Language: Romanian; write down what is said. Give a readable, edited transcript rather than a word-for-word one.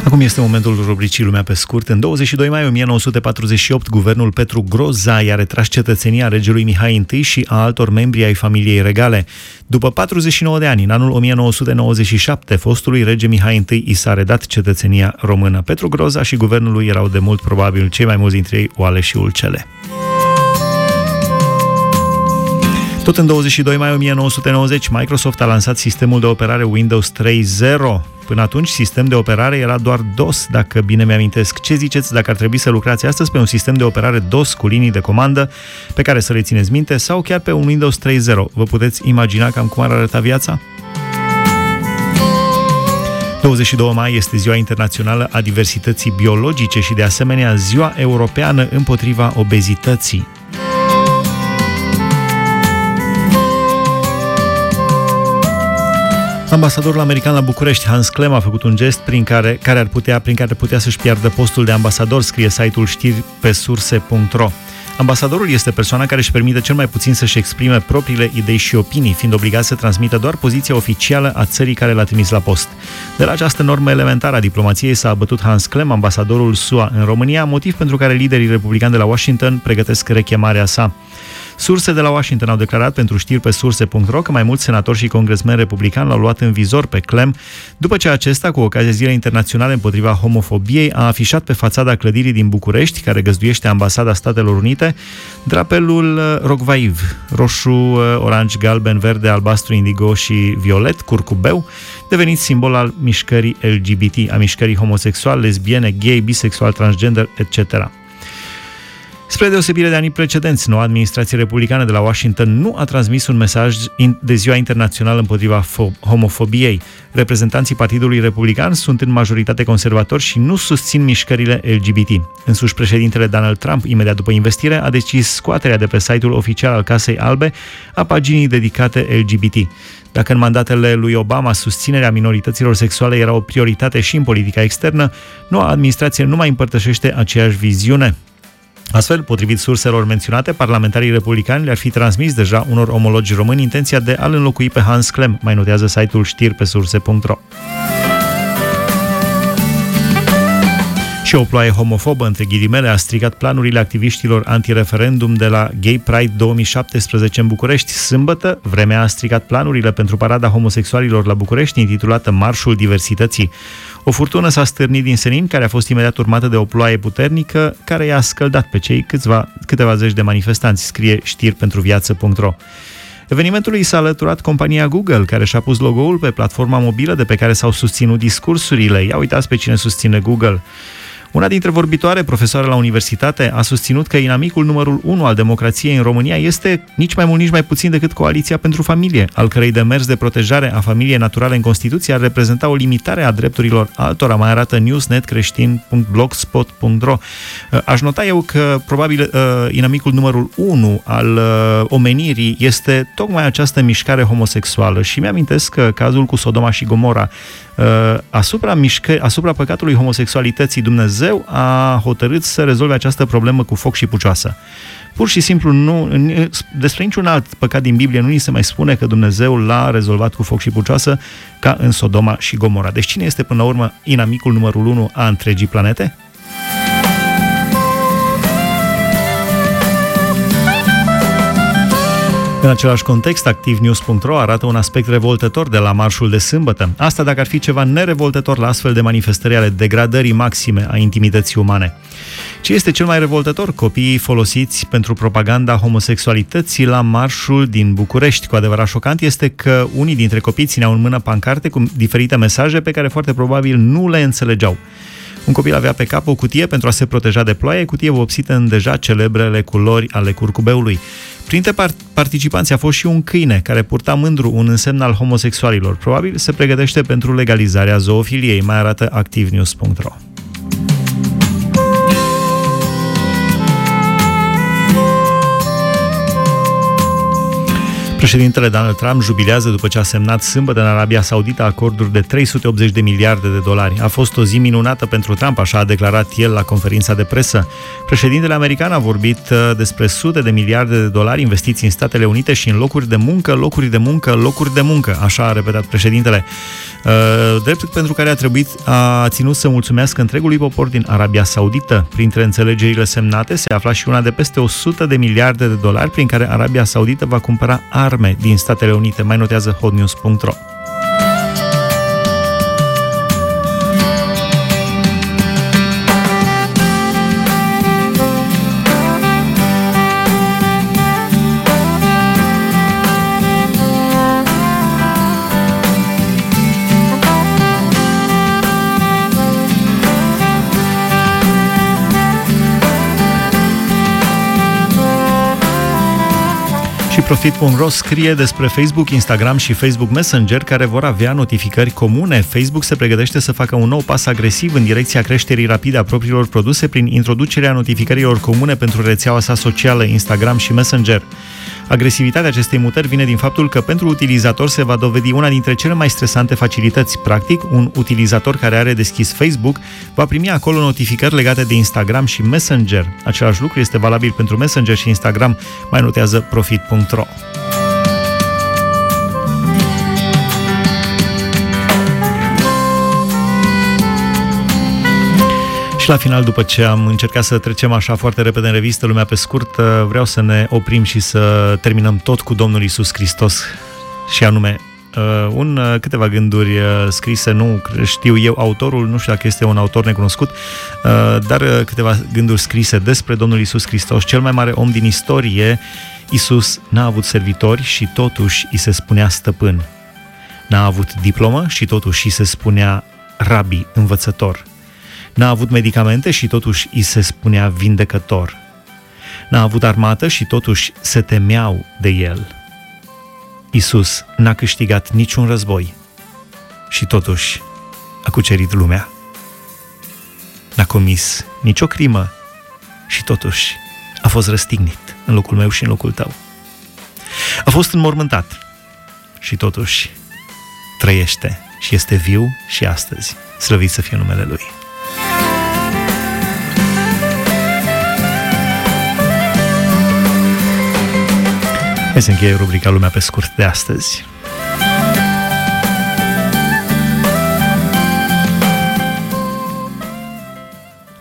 Acum este momentul rubricii Lumea pe scurt. În 22 mai 1948, guvernul Petru Groza i-a retras cetățenia regelui Mihai I și a altor membri ai familiei regale. După 49 de ani, în anul 1997, fostului rege Mihai I i s-a redat cetățenia română. Petru Groza și guvernul lui erau de mult probabil cei mai mulți dintre ei oale și ulcele. Tot în 22 mai 1990, Microsoft a lansat sistemul de operare Windows 3.0. Până atunci, sistem de operare era doar DOS, dacă bine mi-amintesc. Ce ziceți dacă ar trebui să lucrați astăzi pe un sistem de operare DOS cu linii de comandă pe care să le țineți minte sau chiar pe un Windows 3.0? Vă puteți imagina cam cum ar arăta viața? 22 mai este Ziua Internațională a Diversității Biologice și, de asemenea, Ziua Europeană împotriva obezității. Ambasadorul american la București, Hans Klem, a făcut un gest prin care ar putea să-și piardă postul de ambasador, scrie site-ul știripesurse.ro. Ambasadorul este persoana care își permite cel mai puțin să-și exprime propriile idei și opinii, fiind obligat să transmită doar poziția oficială a țării care l-a trimis la post. De la această normă elementară a diplomației s-a abătut Hans Klem, ambasadorul SUA în România, motiv pentru care liderii republicani de la Washington pregătesc rechemarea sa. Surse de la Washington au declarat pentru știripesurse.ro că mai mulți senatori și congresmeni republicani l-au luat în vizor pe Klem, după ce acesta, cu ocazia Zilei Internaționale împotriva homofobiei, a afișat pe fațada clădirii din București, care găzduiește Ambasada Statelor Unite, drapelul rocvaiv, roșu, oranj, galben, verde, albastru, indigo și violet, curcubeu, devenit simbol al mișcării LGBT, a mișcării homosexual, lesbiene, gay, bisexual, transgender, etc. Spre deosebire de anii precedenți, noua administrație republicană de la Washington nu a transmis un mesaj de Ziua Internațională împotriva homofobiei. Reprezentanții Partidului Republican sunt în majoritate conservatori și nu susțin mișcările LGBT. Însuși președintele Donald Trump, imediat după investire, a decis scoaterea de pe site-ul oficial al Casei Albe a paginii dedicate LGBT. Dacă în mandatele lui Obama susținerea minorităților sexuale era o prioritate și în politica externă, noua administrație nu mai împărtășește aceeași viziune. Astfel, potrivit surselor menționate, parlamentarii republicani le-ar fi transmis deja unor omologi români intenția de a-l înlocui pe Hans Klem, mai notează site-ul știripesurse.ro. Și o ploaie homofobă, între ghilimele, a stricat planurile activiștilor antireferendum de la Gay Pride 2017 în București. Sâmbătă, vremea a stricat planurile pentru parada homosexualilor la București, intitulată Marșul Diversității. O furtună s-a stârnit din senin, care a fost imediat urmată de o ploaie puternică, care i-a scăldat pe cei câteva zeci de manifestanți, scrie știripentruviață.ro. Evenimentului s-a alăturat compania Google, care și-a pus logo-ul pe platforma mobilă de pe care s-au susținut discursurile. Ia uitați pe cine susține Google. Una dintre vorbitoare, profesoară la universitate, a susținut că inamicul numărul 1 al democrației în România este nici mai mult, nici mai puțin decât Coaliția pentru Familie, al cărei demers de protejare a familiei naturale în Constituție ar reprezenta o limitare a drepturilor altora, mai arată newsnetcreștin.blogspot.ro. Aș nota eu că probabil inamicul numărul 1 al omenirii este tocmai această mișcare homosexuală și mi-amintesc că cazul cu Sodoma și Gomora, asupra păcatului homosexualității, Dumnezeu a hotărât să rezolve această problemă cu foc și pucioasă. Pur și simplu, despre niciun alt păcat din Biblie nu ni se mai spune că Dumnezeu l-a rezolvat cu foc și pucioasă ca în Sodoma și Gomora. Deci cine este până la urmă inamicul numărul 1 a întregii planete? În același context, ActiveNews.ro arată un aspect revoltător de la marșul de sâmbătă. Asta dacă ar fi ceva nerevoltător la astfel de manifestări ale degradării maxime a intimității umane. Ce este cel mai revoltător? Copiii folosiți pentru propaganda homosexualității la marșul din București. Cu adevărat șocant este că unii dintre copii țineau în mână pancarte cu diferite mesaje pe care foarte probabil nu le înțelegeau. Un copil avea pe cap o cutie pentru a se proteja de ploaie, cutie vopsită în deja celebrele culori ale curcubeului. Printre participanți a fost și un câine care purta mândru un însemn al homosexualilor. Probabil se pregătește pentru legalizarea zoofiliei, mai arată ActiveNews.ro. Președintele Donald Trump jubilează după ce a semnat sâmbătă în Arabia Saudită acorduri de 380 de miliarde de dolari. A fost o zi minunată pentru Trump, așa a declarat el la conferința de presă. Președintele american a vorbit despre sute de miliarde de dolari investiți în Statele Unite și în locuri de muncă, locuri de muncă, locuri de muncă, așa a repetat președintele. Drept pentru care a ținut să mulțumească întregului popor din Arabia Saudită. Printre înțelegerile semnate se afla și una de peste 100 de miliarde de dolari prin care Arabia Saudită va cumpăra arme din Statele Unite, mai notează hotnews.ro. Și Profit.ro scrie despre Facebook, Instagram și Facebook Messenger care vor avea notificări comune. Facebook se pregătește să facă un nou pas agresiv în direcția creșterii rapide a propriilor produse prin introducerea notificărilor comune pentru rețeaua sa socială Instagram și Messenger. Agresivitatea acestei mutări vine din faptul că pentru utilizator se va dovedi una dintre cele mai stresante facilități. Practic, un utilizator care are deschis Facebook va primi acolo notificări legate de Instagram și Messenger. Același lucru este valabil pentru Messenger și Instagram, mai notează Profit.ro. Și la final, după ce am încercat să trecem așa foarte repede în revistă lumea pe scurt, vreau să ne oprim și să terminăm tot cu Domnul Iisus Hristos, și anume câteva gânduri scrise, nu știu eu autorul, nu știu dacă este un autor necunoscut, dar câteva gânduri scrise despre Domnul Iisus Hristos, cel mai mare om din istorie. Iisus n-a avut servitori și totuși îi se spunea stăpân. N-a avut diplomă și totuși îi se spunea rabi, învățător. N-a avut medicamente și totuși îi se spunea vindecător. N-a avut armată și totuși se temeau de el. Iisus n-a câștigat niciun război și totuși a cucerit lumea. N-a comis nicio crimă și totuși a fost răstignit în locul meu și în locul tău. A fost înmormântat și totuși trăiește și este viu și astăzi. Slăvit să fie numele Lui. Hai să încheie rubrica Lumea pe scurt de astăzi.